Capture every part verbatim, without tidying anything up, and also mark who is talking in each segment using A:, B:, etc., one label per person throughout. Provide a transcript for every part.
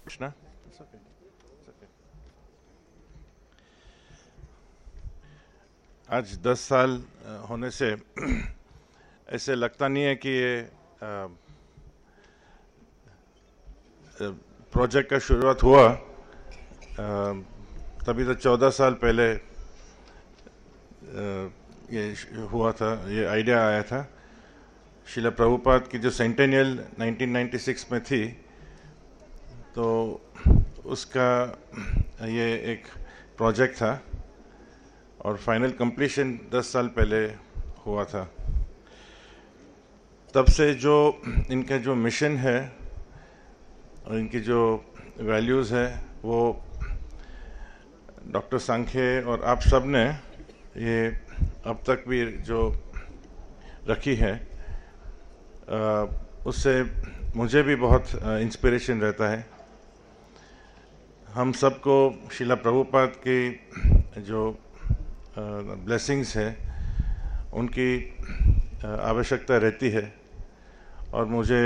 A: Krishna. It's okay. It's okay. आज दस साल होने से ऐसे लगता नहीं है कि ये प्रोजेक्ट का शुरुआत हुआ, तभी तो चौदह साल पहले ये हुआ था, ये आइडिया आया था। श्रील प्रभुपाद की जो सेंटेनियल नाइनटीन नाइंटी सिक्स में थी, तो उसका ये एक प्रोजेक्ट था और फाइनल कंप्लीशन दस साल पहले हुआ था। तब से जो इनका जो मिशन है और इनकी जो वैल्यूज़ है, वो डॉक्टर सांखे और आप सब ने ये अब तक भी जो रखी है, उससे मुझे भी बहुत इंस्पिरेशन रहता है। हम सबको श्रील प्रभुपाद की जो ब्लेसिंग्स है, उनकी आवश्यकता रहती है। और मुझे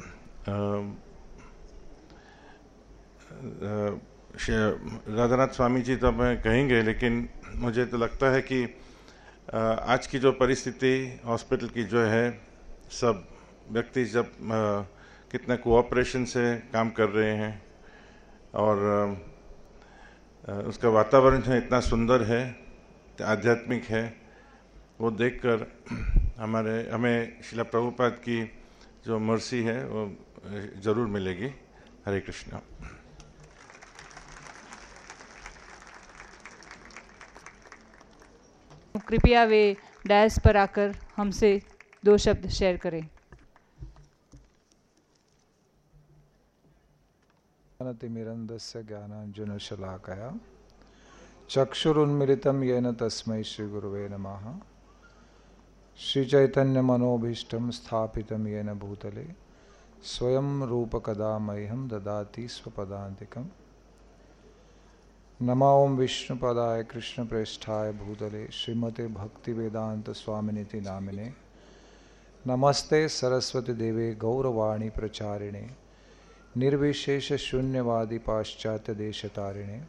A: राधानाथ स्वामी जी तो मैं कहेंगे, लेकिन मुझे तो लगता है कि आज की जो परिस्थिति हॉस्पिटल की जो है, सब व्यक्ति जब कितने कोऑपरेशन से काम कर रहे हैं और उसका वातावरण जो इतना सुंदर है, आध्यात्मिक है, वो देखकर हमारे हमें श्रील प्रभुपाद की जो मर्सी है वो जरूर मिलेगी। हरे कृष्णा।
B: कृपया वे डैश पर आकर हमसे दो शब्द शेयर करें।
C: ज्ञानतिमिरन्दस्य ज्ञानाञ्जनशलाकया चक्षुरुन्मिलितं येन तस्मै श्रीगुरुवे नमः। श्रीचैतन्यमनोभीष्टं स्थापितं येन भूतले स्वयं रूपकदा मह्यं ददाति स्वपदान्तिकम्। नमो ओं विष्णुपदाय कृष्णप्रेष्ठाय भूतले श्रीमते भक्तिवेदांत स्वामिनिति नामिने। नमस्ते सरस्वती देवे गौरवाणी प्रचारिणे निर्विशेष शून्यवादी पाश्चात्य देशतारिणे।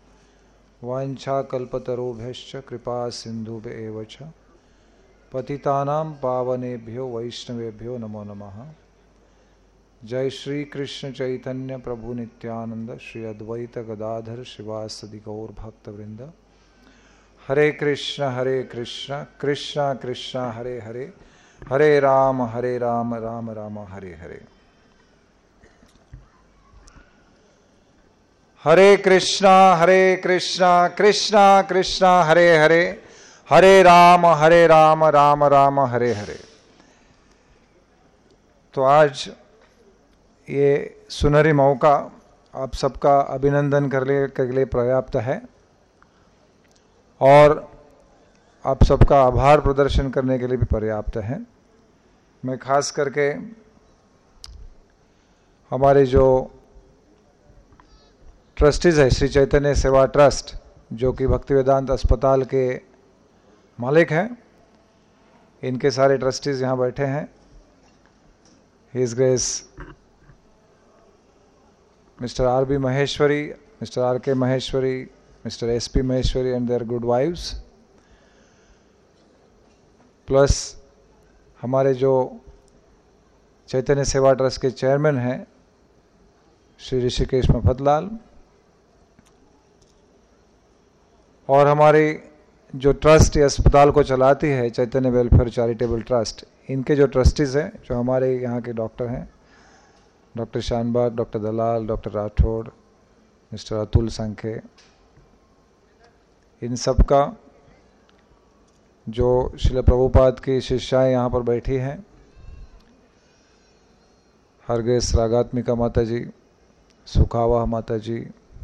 C: वाञ्छाकल्पतरुभ्यश्च कृपा सिन्धुभ्येव च पतितानां पावनेभ्यो वैष्णवेभ्यो नमो नमः। जय श्री कृष्ण चैतन्य प्रभु नित्यानंद श्री अद्वैत गदाधर शिवासदि गौर भक्तवृंद। हरे कृष्ण हरे कृष्ण कृष्ण कृष्ण हरे हरे, हरे राम हरे राम राम राम हरे हरे। हरे कृष्णा हरे कृष्णा कृष्णा कृष्णा हरे हरे, हरे राम हरे राम राम राम हरे हरे। तो आज ये सुनहरी मौका आप सबका अभिनंदन करने के लिए पर्याप्त है और आप सबका आभार प्रदर्शन करने के लिए भी पर्याप्त है। मैं खास करके हमारे जो ट्रस्टीज है, श्री चैतन्य सेवा ट्रस्ट, जो कि भक्तिवेदांत अस्पताल के मालिक हैं, इनके सारे ट्रस्टीज यहाँ बैठे हैं। His grace mister R B Maheshwari, mister R K Maheshwari, mister S P Maheshwari and their good wifes, plus हमारे जो चैतन्य सेवा ट्रस्ट के चेयरमैन हैं श्री ऋषिकेश मफतलाल, और हमारी जो ट्रस्ट अस्पताल को चलाती है चैतन्य वेलफेयर चैरिटेबल ट्रस्ट, इनके जो ट्रस्टीज हैं, जो हमारे यहाँ के डॉक्टर हैं, doctor Shanbhag, doctor Dalal, doctor Rathore, mister Atul Sankhe, इन सब का जो श्रील प्रभुपाद की शिष्याएं यहाँ पर बैठी हैं, हरगेश रागात्मिका माता जी, सुखावा माता जी,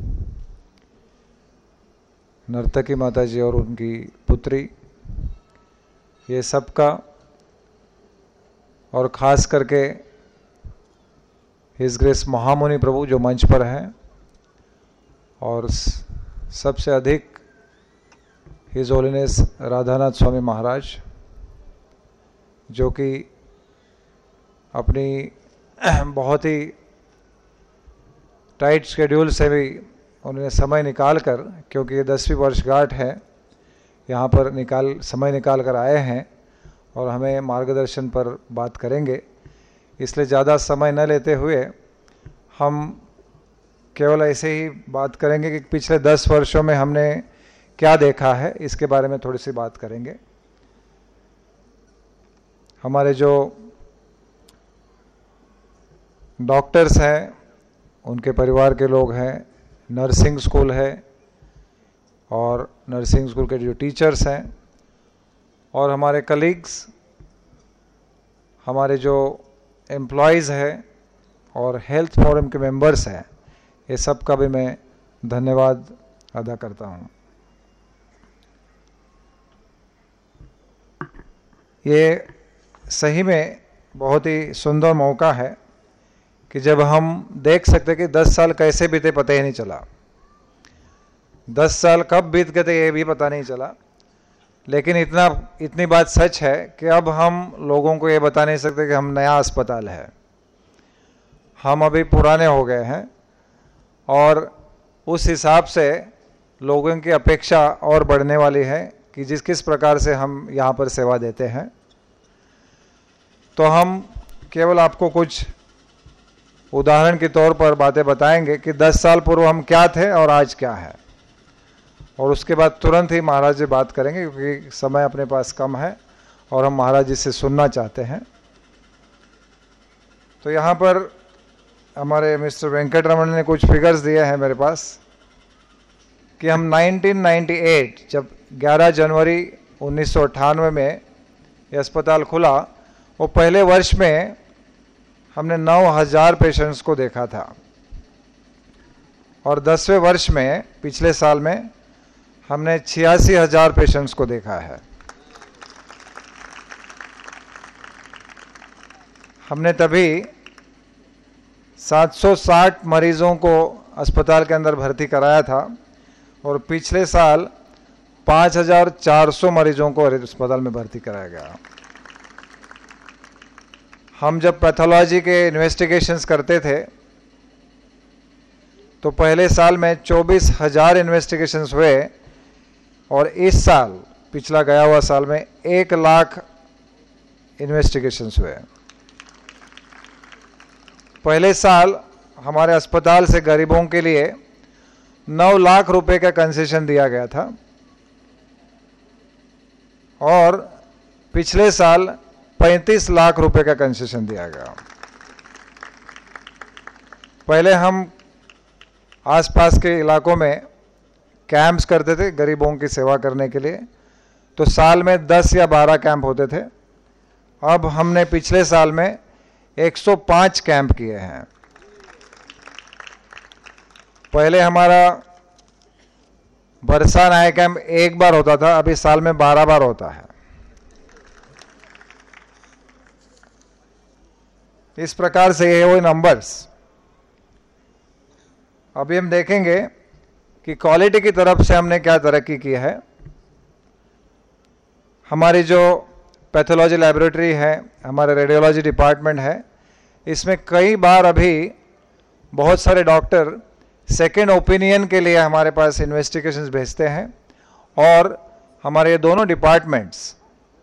C: नर्तकी माता जी और उनकी पुत्री, ये सब का, और ख़ास करके हिज ग्रेस महामुनि प्रभु जो मंच पर हैं, और सबसे अधिक हिज होलीनेस राधानाथ स्वामी महाराज, जो कि अपनी बहुत ही टाइट शेड्यूल से भी उन्होंने समय निकाल कर, क्योंकि ये दसवीं वर्षगांठ है, यहाँ पर निकाल समय निकाल कर आए हैं और हमें मार्गदर्शन पर बात करेंगे। इसलिए ज़्यादा समय न लेते हुए हम केवल ऐसे ही बात करेंगे कि पिछले दस वर्षों में हमने क्या देखा है, इसके बारे में थोड़ी सी बात करेंगे। हमारे जो डॉक्टर्स हैं, उनके परिवार के लोग हैं, नर्सिंग स्कूल है और नर्सिंग स्कूल के जो टीचर्स हैं, और हमारे कलीग्स, हमारे जो एम्प्लॉयज़ हैं और हेल्थ फोरम के मेंबर्स हैं, ये सब का भी मैं धन्यवाद अदा करता हूँ। ये सही में बहुत ही सुंदर मौका है कि जब हम देख सकते कि दस साल कैसे बीते पता ही नहीं चला, दस साल कब बीत गए थे ये भी पता नहीं चला। लेकिन इतना इतनी बात सच है कि अब हम लोगों को ये बता नहीं सकते कि हम नया अस्पताल है, हम अभी पुराने हो गए हैं और उस हिसाब से लोगों की अपेक्षा और बढ़ने वाली है कि जिस किस प्रकार से हम यहाँ पर सेवा देते हैं। तो हम केवल आपको कुछ उदाहरण के तौर पर बातें बताएंगे कि दस साल पूर्व हम क्या थे और आज क्या है, और उसके बाद तुरंत ही महाराज जी बात करेंगे, क्योंकि समय अपने पास कम है और हम महाराज जी से सुनना चाहते हैं। तो यहाँ पर हमारे मिस्टर वेंकटरमण ने कुछ फिगर्स दिए हैं मेरे पास कि हम उन्नीस सौ अट्ठानवे, जब ग्यारह जनवरी उन्नीस सौ अट्ठानवे में ये अस्पताल खुला, वो पहले वर्ष में हमने नौ हज़ार पेशेंट्स को देखा था, और दसवें वर्ष में पिछले साल में हमने छियासी हज़ार पेशेंट्स को देखा है। हमने तभी सात सौ साठ मरीजों को अस्पताल के अंदर भर्ती कराया था, और पिछले साल पाँच हज़ार चार सौ मरीजों को अस्पताल में भर्ती कराया गया। हम जब पैथोलॉजी के इन्वेस्टिगेशंस करते थे तो पहले साल में चौबीस हज़ार इन्वेस्टिगेशंस हुए, और इस साल, पिछला गया हुआ साल में एक लाख इन्वेस्टिगेशंस हुए। पहले साल हमारे अस्पताल से गरीबों के लिए नौ लाख रुपए का कंसेशन दिया गया था, और पिछले साल पैंतीस लाख रुपए का कंसेशन दिया गया। पहले हम आसपास के इलाकों में कैंप्स करते थे गरीबों की सेवा करने के लिए, तो साल में दस या बारह कैंप होते थे। अब हमने पिछले साल में एक सौ पाँच कैंप किए हैं। पहले हमारा बरसा नया कैंप एक बार होता था, अभी साल में बारह बार होता है। इस प्रकार से ये वो नंबर्स। अभी हम देखेंगे कि क्वालिटी की तरफ से हमने क्या तरक्की की है। हमारी जो पैथोलॉजी लैबोरेटरी है, हमारे रेडियोलॉजी डिपार्टमेंट है, इसमें कई बार अभी बहुत सारे डॉक्टर सेकेंड ओपिनियन के लिए हमारे पास इन्वेस्टिगेशंस भेजते हैं, और हमारे ये दोनों डिपार्टमेंट्स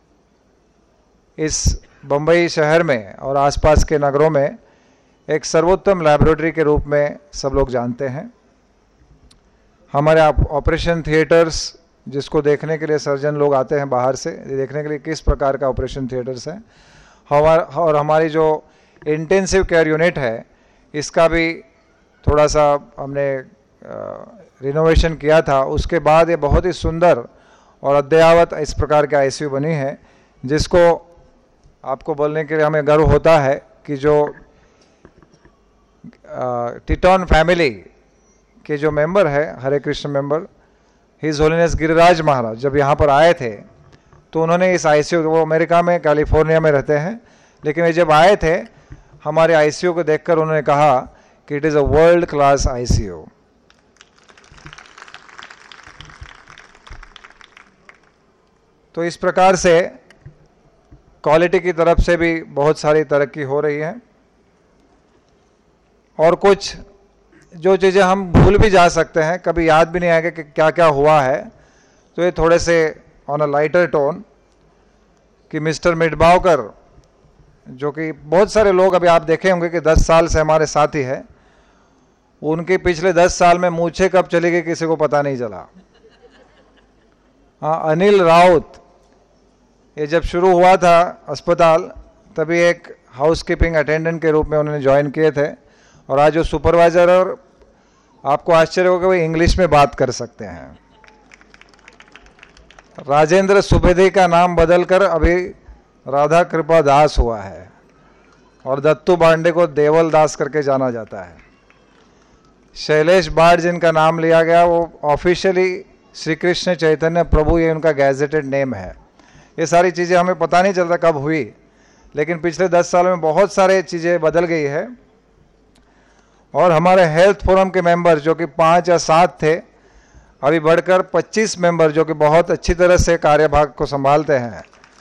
C: इस बम्बई शहर में और आसपास के नगरों में एक सर्वोत्तम लैबोरेटरी के रूप में सब लोग जानते हैं। हमारे ऑपरेशन थिएटर्स, जिसको देखने के लिए सर्जन लोग आते हैं बाहर से, देखने के लिए किस प्रकार का ऑपरेशन थिएटर्स है, हमारा और हमारी जो इंटेंसिव केयर यूनिट है, इसका भी थोड़ा सा हमने रिनोवेशन किया था। उसके बाद ये बहुत ही सुंदर और अद्ययावत इस प्रकार की आईसीयू बनी है, जिसको आपको बोलने के लिए हमें गर्व होता है कि जो टिटॉन फैमिली के जो मेंबर है, Hare Krishna member, his holiness Giriraj Maharaj, जब यहाँ पर आए थे तो उन्होंने इस आईसीयू, वो अमेरिका में कैलिफोर्निया में रहते हैं, लेकिन वे जब आए थे हमारे आईसीयू को देखकर उन्होंने कहा कि it is a world class ICU. तो इस प्रकार से क्वालिटी की तरफ से भी बहुत सारी तरक्की हो रही है। और कुछ जो चीज़ें हम भूल भी जा सकते हैं, कभी याद भी नहीं आएगा कि क्या क्या हुआ है, तो ये थोड़े से ऑन अ लाइटर टोन कि मिस्टर मिडबावकर, जो कि बहुत सारे लोग अभी आप देखे होंगे कि दस साल से हमारे साथ ही है, उनके पिछले दस साल में मूछें कब चली गई किसी को पता नहीं चला। हाँ, अनिल राउत, ये जब शुरू हुआ था अस्पताल तभी एक हाउसकीपिंग अटेंडेंट के रूप में उन्होंने ज्वाइन किए थे, और आज वो सुपरवाइजर, और आपको आश्चर्य होगा वो इंग्लिश में बात कर सकते हैं। राजेंद्र सुवेदी का नाम बदलकर अभी राधा कृपा दास हुआ है, और दत्तू बांडे को देवल दास करके जाना जाता है। शैलेश बाढ़ जिनका नाम लिया गया वो ऑफिशियली श्री कृष्ण चैतन्य प्रभु, ये उनका गैजेटेड नेम है। ये सारी चीज़ें हमें पता नहीं चलता कब हुई, लेकिन पिछले दस साल में बहुत सारे चीज़ें बदल गई है। और हमारे हेल्थ फोरम के मेंबर जो कि पाँच या सात थे, अभी बढ़कर पच्चीस मेंबर जो कि बहुत अच्छी तरह से कार्यभाग को संभालते हैं।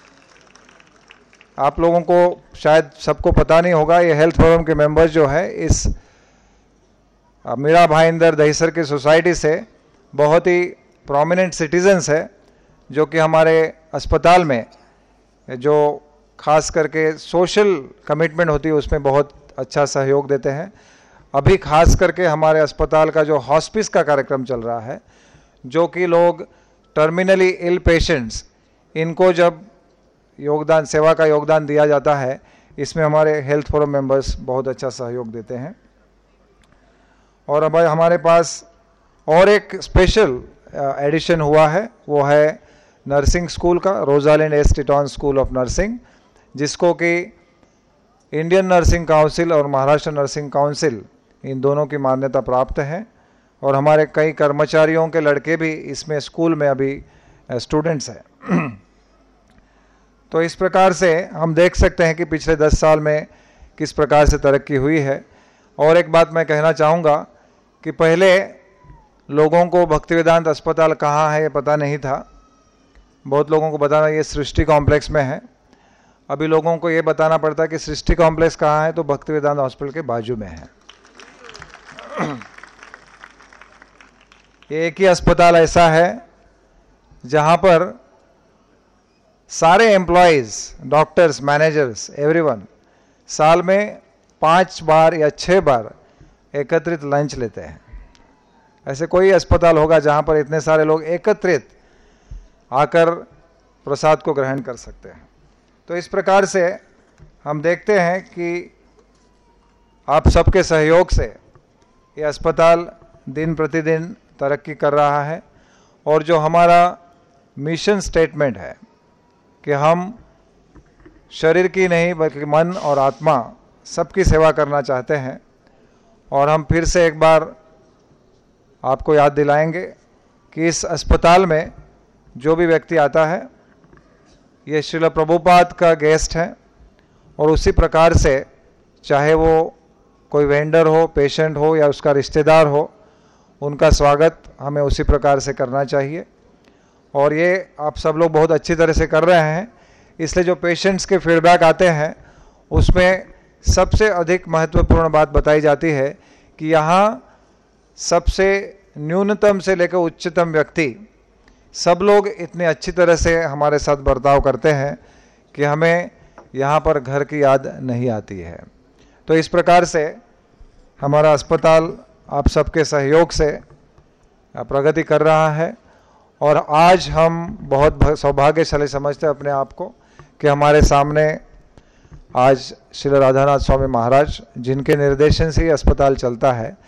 C: आप लोगों को शायद सबको पता नहीं होगा, ये हेल्थ फोरम के मेंबर्स जो है इस मीरा भाईंदर दहीसर की सोसाइटी से बहुत ही प्रोमिनेंट सिटीजन्स है, जो कि हमारे अस्पताल में जो खास करके सोशल कमिटमेंट होती है उसमें बहुत अच्छा सहयोग देते हैं। अभी खास करके हमारे अस्पताल का जो हॉस्पिस का कार्यक्रम चल रहा है, जो कि लोग टर्मिनली इल पेशेंट्स, इनको जब योगदान सेवा का योगदान दिया जाता है, इसमें हमारे हेल्थ फोरम मेंबर्स बहुत अच्छा सहयोग देते हैं। और अब हमारे पास और एक स्पेशल एडिशन हुआ है, वो है नर्सिंग स्कूल का, Rosalind S Titon school of nursing, जिसको कि इंडियन नर्सिंग काउंसिल और महाराष्ट्र नर्सिंग काउंसिल इन दोनों की मान्यता प्राप्त है। और हमारे कई कर्मचारियों के लड़के भी इसमें स्कूल में अभी स्टूडेंट्स हैं। तो इस प्रकार से हम देख सकते हैं कि पिछले दस साल में किस प्रकार से तरक्की हुई है। और एक बात मैं कहना चाहूँगा कि पहले लोगों को भक्तिवेदांत अस्पताल कहाँ है ये पता नहीं था। बहुत लोगों को बताना ये सृष्टि कॉम्प्लेक्स में है। अभी लोगों को ये बताना पड़ता है कि सृष्टि कॉम्प्लेक्स कहाँ है, तो भक्तिवेदांत हॉस्पिटल के बाजू में है। एक ही अस्पताल ऐसा है जहाँ पर सारे एम्प्लॉयज़, डॉक्टर्स, मैनेजर्स, एवरीवन साल में पाँच बार या छः बार एकत्रित लंच लेते हैं। ऐसे कोई अस्पताल होगा जहाँ पर इतने सारे लोग एकत्रित आकर प्रसाद को ग्रहण कर सकते हैं। तो इस प्रकार से हम देखते हैं कि आप सबके सहयोग से ये अस्पताल दिन प्रतिदिन तरक्की कर रहा है। और जो हमारा मिशन स्टेटमेंट है कि हम शरीर की नहीं बल्कि मन और आत्मा सबकी सेवा करना चाहते हैं। और हम फिर से एक बार आपको याद दिलाएंगे कि इस अस्पताल में जो भी व्यक्ति आता है ये श्रील प्रभुपाद का गेस्ट है। और उसी प्रकार से चाहे वो कोई वेंडर हो, पेशेंट हो या उसका रिश्तेदार हो, उनका स्वागत हमें उसी प्रकार से करना चाहिए। और ये आप सब लोग बहुत अच्छी तरह से कर रहे हैं। इसलिए जो पेशेंट्स के फीडबैक आते हैं उसमें सबसे अधिक महत्वपूर्ण बात बताई जाती है कि यहाँ सबसे न्यूनतम से लेकर उच्चतम व्यक्ति सब लोग इतने अच्छी तरह से हमारे साथ बर्ताव करते हैं कि हमें यहाँ पर घर की याद नहीं आती है। तो इस प्रकार से हमारा अस्पताल आप सबके सहयोग से प्रगति कर रहा है। और आज हम बहुत सौभाग्यशाली समझते हैं अपने आप को कि हमारे सामने आज श्री राधानाथ स्वामी महाराज, जिनके निर्देशन से ये अस्पताल चलता है,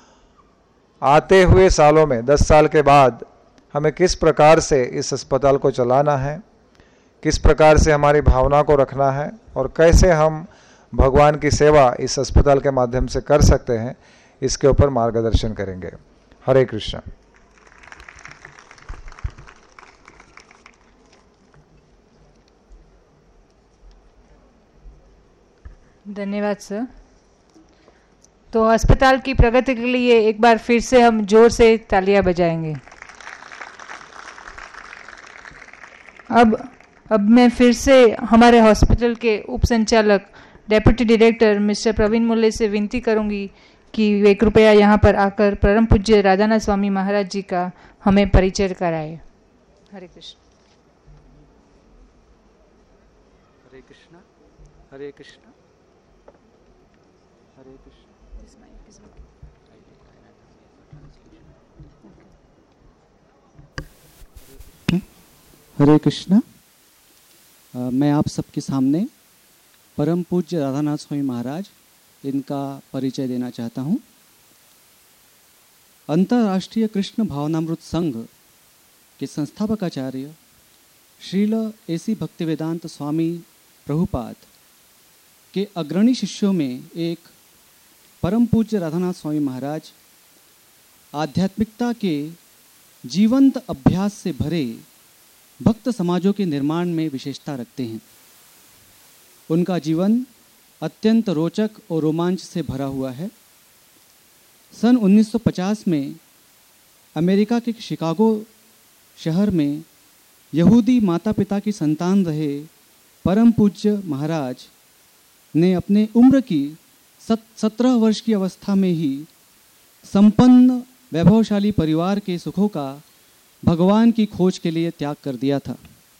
C: आते हुए सालों में दस साल के बाद हमें किस प्रकार से इस अस्पताल को चलाना है, किस प्रकार से हमारी भावना को रखना है और कैसे हम भगवान की सेवा इस अस्पताल के माध्यम से कर सकते हैं, इसके ऊपर मार्गदर्शन करेंगे। हरे कृष्ण।
B: धन्यवाद सर। तो अस्पताल की प्रगति के लिए एक बार फिर से हम जोर से तालियां बजाएंगे। अब अब मैं फिर से हमारे हॉस्पिटल के उप संचालक deputy director mister Praveen Mulle से विनती करूंगी कि वे कृपया यहाँ पर आकर परम पूज्य राधानाथ स्वामी महाराज जी का हमें परिचय कराए। हरे कृष्ण।
D: हरे कृष्णा हरे कृष्णा हरे कृष्णा। हरे कृष्णा। मैं आप सबके सामने परम पूज्य राधानाथ स्वामी महाराज इनका परिचय देना चाहता हूँ। अंतर्राष्ट्रीय कृष्ण भावनामृत संघ के संस्थापक आचार्य श्रील एसी भक्तिवेदांत स्वामी प्रभुपाद के अग्रणी शिष्यों में एक परम पूज्य राधानाथ स्वामी महाराज आध्यात्मिकता के जीवंत अभ्यास से भरे भक्त समाजों के निर्माण में विशेषता रखते हैं। उनका जीवन अत्यंत रोचक और रोमांच से भरा हुआ है। सन उन्नीस सौ पचास में अमेरिका के शिकागो शहर में यहूदी माता पिता की संतान रहे परम पूज्य महाराज ने अपने उम्र की सत्रह वर्ष की अवस्था में ही संपन्न वैभवशाली परिवार के सुखों का भगवान की खोज के लिए त्याग कर दिया था।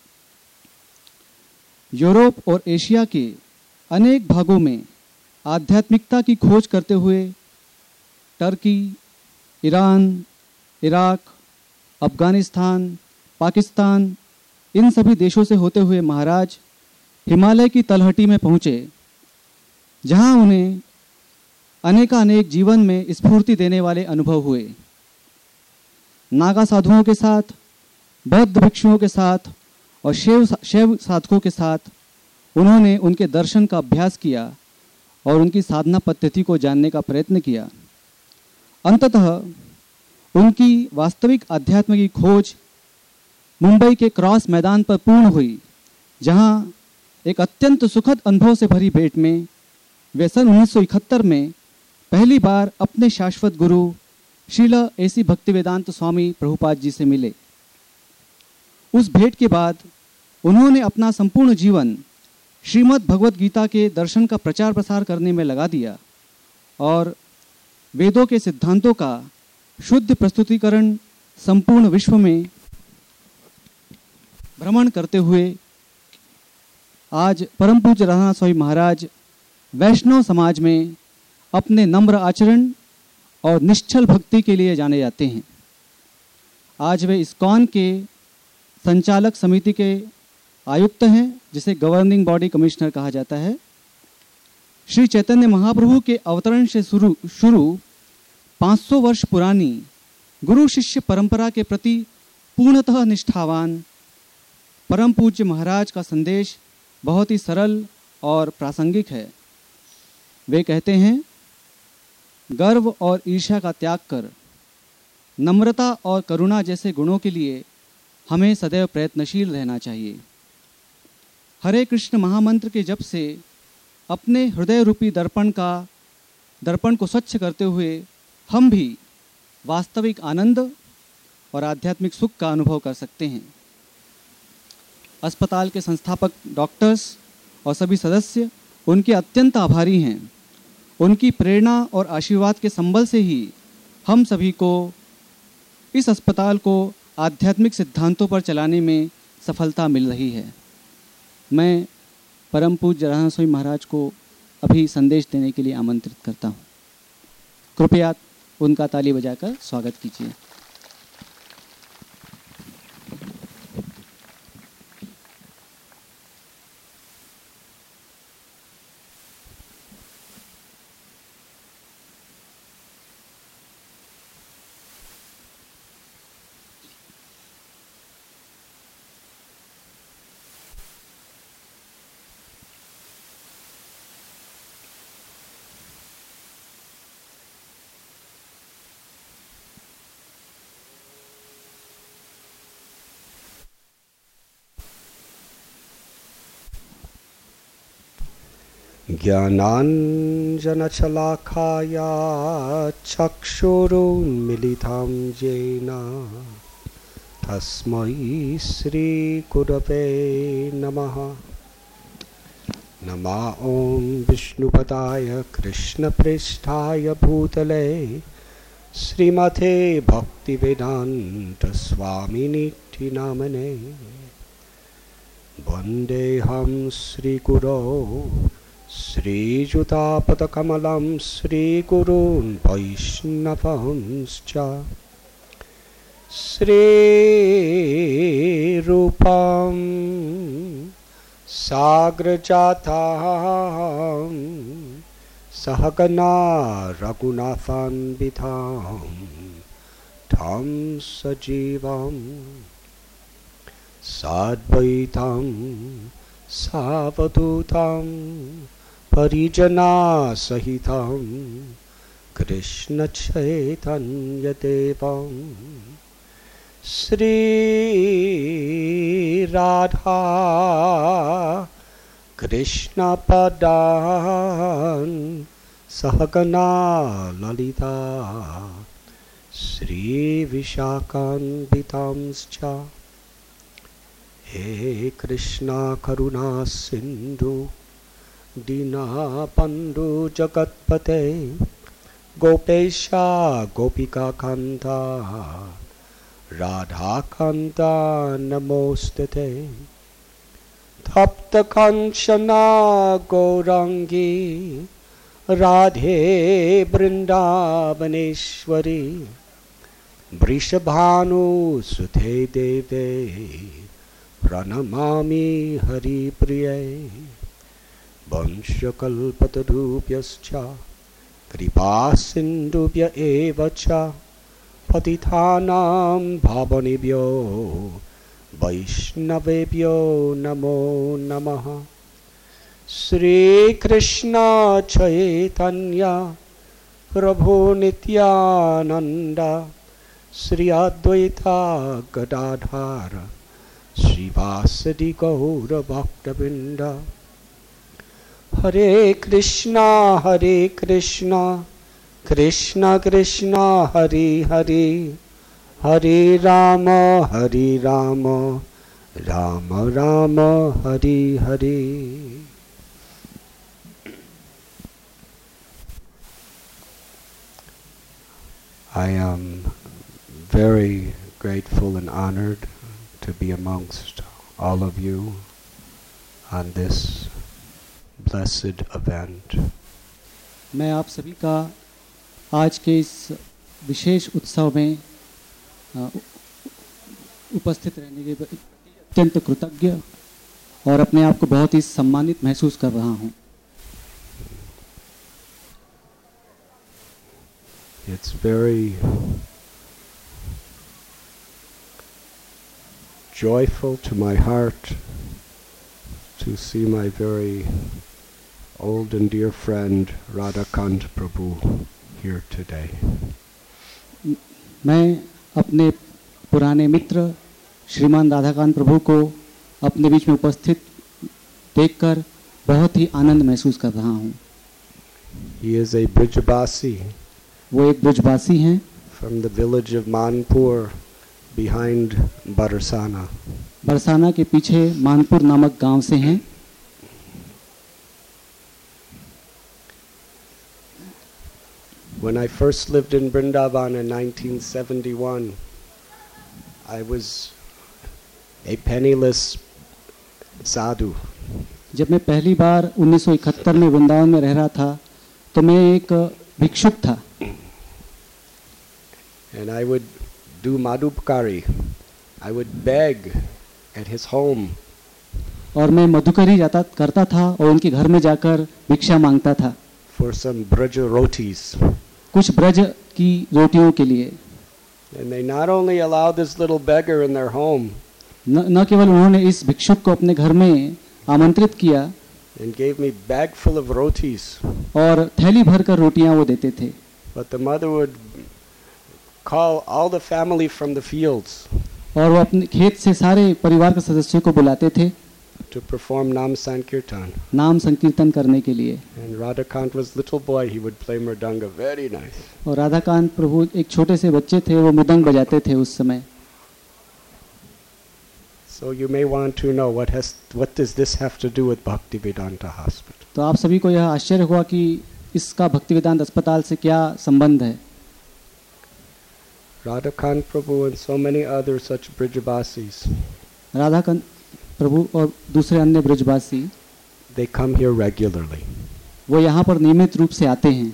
D: यूरोप और एशिया के अनेक भागों में आध्यात्मिकता की खोज करते हुए Turkey, Iran, Iraq, Afghanistan, Pakistan, इन सभी देशों से होते हुए महाराज हिमालय की तलहटी में पहुँचे, जहाँ उन्हें अनेकानेक जीवन में स्फूर्ति देने वाले अनुभव हुए। नागा साधुओं के साथ, बौद्ध भिक्षुओं के साथ और शैव शैव साधकों के साथ उन्होंने उनके दर्शन का अभ्यास किया और उनकी साधना पद्धति को जानने का प्रयत्न किया। अंततः उनकी वास्तविक अध्यात्म की खोज मुंबई के क्रॉस मैदान पर पूर्ण हुई, जहां एक अत्यंत सुखद अनुभव से भरी भेंट में वे सन उन्नीस सौ इकहत्तर में पहली बार अपने शाश्वत गुरु श्रील एसी भक्तिवेदांत स्वामी प्रभुपाद जी से मिले। उस भेंट के बाद उन्होंने अपना संपूर्ण जीवन श्रीमद् भगवत गीता के दर्शन का प्रचार प्रसार करने में लगा दिया और वेदों के सिद्धांतों का शुद्ध प्रस्तुतिकरण संपूर्ण विश्व में भ्रमण करते हुए आज परम पूज्य राधानाथ स्वामी महाराज वैष्णव समाज में अपने नम्र आचरण और निश्चल भक्ति के लिए जाने जाते हैं। आज वे इस्कॉन के संचालक समिति के आयुक्त हैं, जिसे गवर्निंग बॉडी कमिश्नर कहा जाता है। श्री चैतन्य महाप्रभु के अवतरण से शुरू शुरू पाँच सौ वर्ष पुरानी गुरु शिष्य परंपरा के प्रति पूर्णतः निष्ठावान परम पूज्य महाराज का संदेश बहुत ही सरल और प्रासंगिक है। वे कहते हैं, गर्व और ईर्ष्या का त्याग कर नम्रता और करुणा जैसे गुणों के लिए हमें सदैव प्रयत्नशील रहना चाहिए। हरे कृष्ण महामंत्र के जप से अपने हृदय रूपी दर्पण का दर्पण को स्वच्छ करते हुए हम भी वास्तविक आनंद और आध्यात्मिक सुख का अनुभव कर सकते हैं। अस्पताल के संस्थापक डॉक्टर्स और सभी सदस्य उनके अत्यंत आभारी हैं। उनकी प्रेरणा और आशीर्वाद के संबल से ही हम सभी को इस अस्पताल को आध्यात्मिक सिद्धांतों पर चलाने में सफलता मिल रही है। मैं परम पूज्य राधानाथ स्वामी महाराज को अभी संदेश देने के लिए आमंत्रित करता हूँ। कृपया उनका ताली बजाकर स्वागत कीजिए।
E: ज्ञानाञ्जनशलाखाया चक्षुरुन्मिलितं येन तस्मै श्रीगुरवे नमः। नमः ॐ विष्णुपदाय कृष्णप्रेष्ठाय भूतले श्रीमते भक्तिवेदान्त स्वामिनिति नामने वन्देऽहं श्रीगुरो श्रीयुतापदकमलं श्रीगुरून् वैष्णवंश्च श्रीरूपं साग्रजातं सहगना रघुनाथान्वितं तं सजीवं साद्वैतं सावधूतं परिजनासहितं कृष्णचैतन्यदेवं श्रीराधा कृष्णपदान् सहगना ललिता श्रीविशाखान्वितांश्च हे कृष्णा करुणा सिन्धु दीनबन्धु जगत्पते गोपेशा गोपिकान्ता राधाकान्ता नमोस्तुते तप्तकाञ्चना गौराङ्गी राधे वृन्दावनेश्वरी वृषभानुसुते देवे प्रणमामि हरिप्रिये वंशकल्पतरुभ्यश्च कृपासिन्धुभ्य एव च पतितानां पावनेभ्यो वैष्णवेभ्यो नमो नमः। श्रीकृष्ण चैतन्य प्रभु नित्यानंद श्री अद्वैता गदाधर श्रीवासदि गौर भक्तवृंद। हरे कृष्णा हरे कृष्णा कृष्ण कृष्ण हरे हरे हरे राम हरे Ram Ram Ram Hare Hare. I am very grateful and honored to be amongst all of you on this blessed event.
D: मैं आप सभी का आज के इस विशेष उत्सव में उपस्थित रहने के लिए अत्यंत कृतज्ञ और अपने आप को बहुत ही सम्मानित महसूस कर रहा हूँ।
E: It's very joyful to my heart to see my very old and dear friend Radhakant Prabhu here today.
D: मैं अपने पुराने मित्र श्रीमान राधाकांत प्रभु को अपने बीच में उपस्थित देखकर बहुत ही आनंद महसूस कर रहा हूँ।
E: He is a Brijabasi.
D: वो एक ब्रजवासी हैं।
E: From the village of Manpur behind Barsana.
D: Barsana के पीछे मानपुर नामक गांव से हैं।
E: When I first lived in Vrindavan in nineteen seventy-one, I was a penniless sadhu.
D: जब मैं पहली बार उन्नीस सौ इकहत्तर में वृंदावन में रह रहा था तो मैं एक भिक्षुक था।
E: And I would do madhupkari. I would beg at his home.
D: और मैं मधुकरी जाता करता था और उनके घर में जाकर भिक्षा मांगता था।
E: For some braja rotis.
D: कुछ ब्रज की रोटियों के लिए।
E: And they not only allowed this little beggar in their home.
D: न, न केवल उन्होंने इस भिक्षुक को अपने घर में आमंत्रित किया।
E: And gave me bag full of rotis.
D: और थैली भरकर रोटियां वो देते थे।
E: But the mother would call all the family from the fields.
D: और वो अपने खेत से सारे परिवार के सदस्यों को बुलाते थे।
E: To perform Nam Sankirtan.
D: नाम संकीर्तन करने के लिए।
E: And Radhakant was little boy. He would play mridanga. Very nice.
D: और राधाकांत प्रभु एक छोटे से बच्चे थे, वो मृदंग बजाते थे उस समय।
E: So you may want to know what has what does this have to do with Bhaktivedanta Hospital.
D: तो आप सभी को यह आश्चर्य हुआ कि इसका भक्तिवेदांत अस्पताल से क्या संबंध है।
E: Radhakant Prabhu and so many other such Brijabasis,
D: Radhakant प्रभु और दूसरे अन्य ब्रजवासी
E: they come here regularly.
D: वो यहाँ पर नियमित रूप से आते हैं।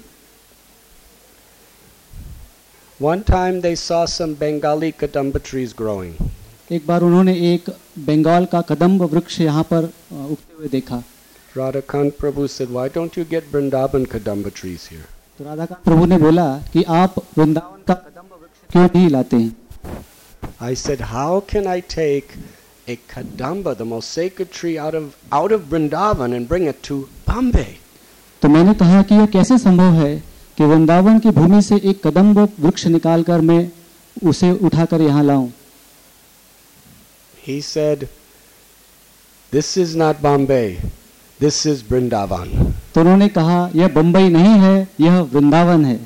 E: One time they saw some Bengali kadamba trees growing.
D: एक बार उन्होंने एक बंगाल का कदम्ब वृक्ष यहाँ पर उगते हुए देखा।
E: Radhakant Prabhu said, "Why don't you get Vrindavan kadamba trees here?"
D: तो राधाकांत प्रभु ने बोला कि आप वृंदावन का कदम्ब वृक्ष क्यों नहीं लाते हैं?
E: I said, "How can I take a kadamba, the most sacred tree, out of out of Vrindavan and bring it to Bombay?"
D: तो मैंने कहा कि यह कैसे संभव है कि वृंदावन की भूमि से एक कदम्ब वृक्ष निकालकर मैं उसे उठाकर यहाँ लाऊं।
E: He said, "This is not Bombay. This is Vrindavan."
D: तो उन्होंने कहा यह बम्बई नहीं है, यह वृंदावन है।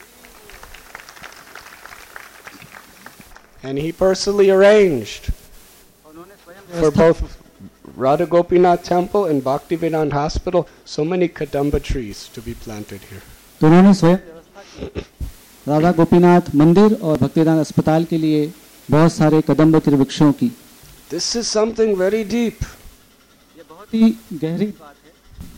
E: And he personally arranged for both Radha Gopinath Temple and Bhaktivedanta Hospital so many kadamba trees to be planted here.
D: तो उन्होंने स्वयं राधा गोपीनाथ मंदिर और भक्तिवेदांत अस्पताल के लिए बहुत सारे कदम्ब के वृक्षों की।
E: This is something very deep.
D: ये बहुत ही गहरी बात है।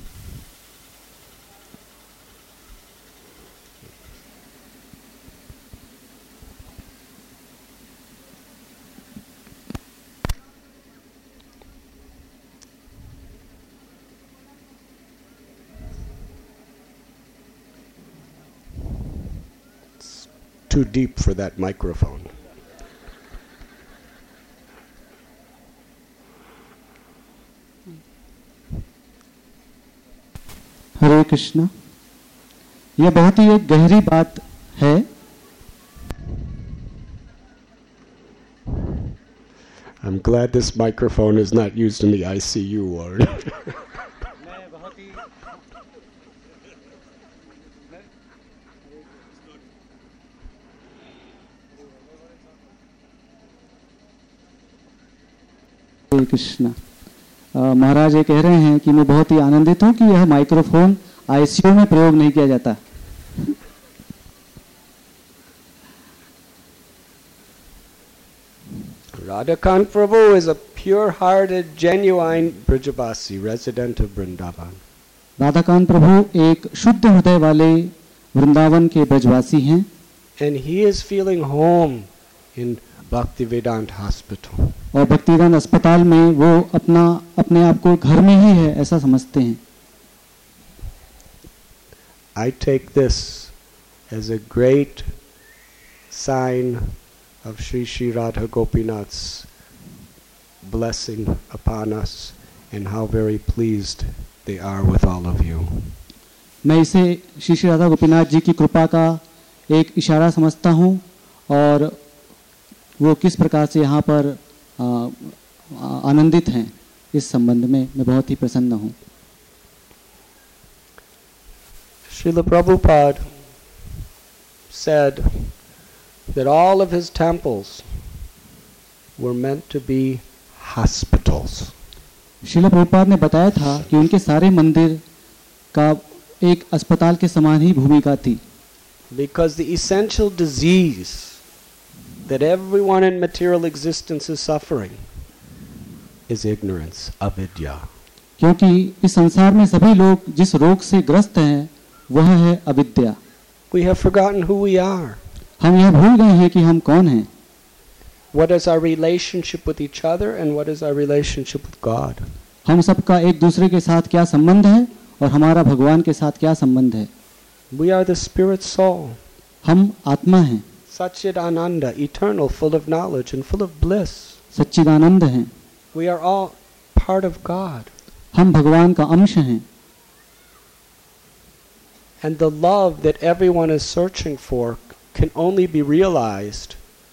E: Too deep for that microphone.
D: हरे कृष्णा, यह बहुत ही एक गहरी बात है।
E: I'm glad this microphone is not used in the I C U ward.
D: हरे कृष्णा, महाराज ये कह रहे हैं कि मैं बहुत ही आनंदित हूं कि यह माइक्रोफोन आईसीयू में प्रयोग नहीं किया जाता।
E: Radhakant Prabhu is a pure-hearted, genuine Brijabasi, resident of Vrindavan.
D: Radhakant प्रभु एक शुद्ध हृदय वाले वृंदावन के ब्रजवासी हैं।
E: And he is feeling home in Bhaktivedanta Hospital.
D: और भक्तिवेदांत अस्पताल में वो अपना अपने आप को घर में ही है ऐसा समझते हैं।
E: I take this as a great sign of Sri Sri Radha Gopinath's blessing upon us and how very pleased they are with all of you.
D: मैं इसे श्री श्री राधा गोपीनाथ जी की कृपा का एक इशारा समझता हूँ और वो किस प्रकार से यहाँ पर आ, आनंदित हैं, इस संबंध में मैं बहुत ही प्रसन्न हूँ।
E: Srila Prabhupada said that all of his temples were meant to be hospitals.
D: Srila Prabhupada ने बताया था कि उनके सारे मंदिर का एक अस्पताल के समान ही भूमिका थी।
E: Because the essential disease that everyone in material existence is suffering is ignorance, avidya.
D: क्योंकि इस संसार में सभी लोग जिस रोग से ग्रस्त हैं वह है अविद्या।
E: We have forgotten who we are.
D: हम यह भूल गए हैं कि हम कौन हैं।
E: What is our relationship with each other and what is our relationship with God?
D: हम सबका एक दूसरे के साथ क्या संबंध है और हमारा भगवान के साथ क्या संबंध है।
E: We are the spirit soul.
D: हम आत्मा हैं।
E: Satchit Ananda, eternal, full of knowledge and full of bliss.
D: सच्चिदानंद हैं।
E: We are all part of God.
D: हम भगवान का अंश हैं।
E: And the love that everyone is searching for can only be realized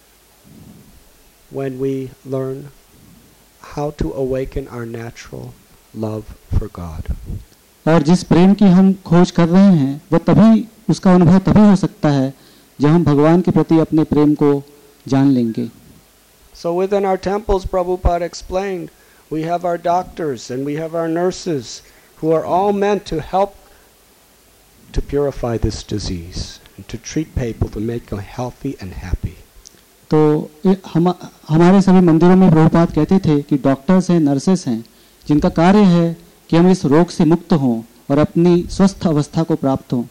E: when we learn how to awaken our natural love for God.
D: और जिस प्रेम की हम खोज कर रहे हैं वह तभी उसका अनुभव तभी हो सकता है जब हम भगवान के प्रति अपने प्रेम को जान लेंगे।
E: So within our temples, Prabhupada explained, we have our doctors and we have our nurses who are all meant to help to purify this disease and to treat people to make them healthy and happy.
D: तो ये हम हमारे सभी मंदिरों में प्रभुपाद कहते थे कि डॉक्टर्स हैं, नर्सेस हैं, जिनका कार्य है कि हम इस रोग से मुक्त हों और अपनी स्वस्थ अवस्था को प्राप्त हों.